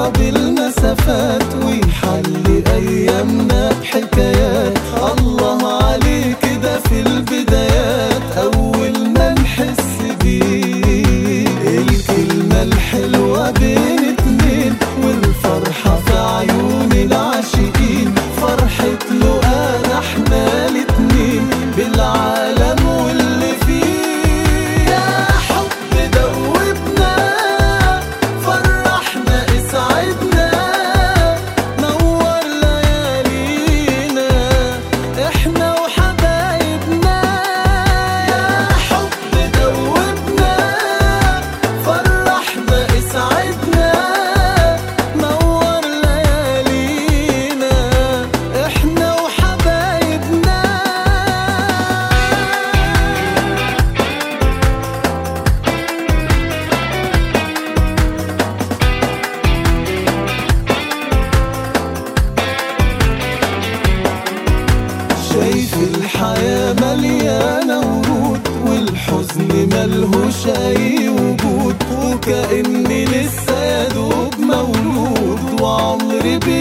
يقرب المسافات ويحلي أيامنا بحكايات. الله عليك كده في البدايات أول ما نحس بيه الكلمة الحلوة بين اتنين والفرحة في عيون العاشقين. فرحة لقانا احنا الاتنين بالعالم واللي فيه. يا حب دوبنا فرحنا اسعدنا نور ليالينا احنا وحبايبنا. يا حب دوبنا فرحنا اسعدنا نور ليالينا احنا وحبايبنا. شايف الحياة مليانة ورود والحزن ملهوش أي وجود وكأني لسه يا دوب مولود وعمري